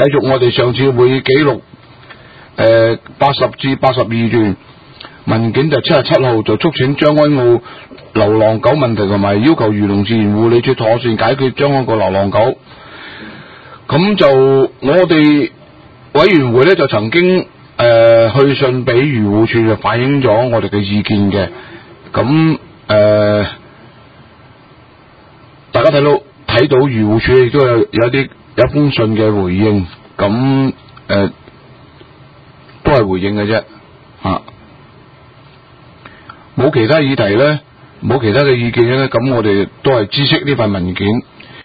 繼續我哋上次會議記錄80至82段文件，就77號就促請將軍澳流浪狗問題同埋要求漁農自然護理處妥善解決將軍澳流浪狗。咁就我哋委員會咧就曾經去信俾漁護處，就反映咗我哋嘅意見嘅。咁大家睇到漁護處亦都有封信嘅回應，咁都係回應嘅啫，冇其他議題咧，冇其他嘅意見咧，咁我哋都係知悉呢份文件。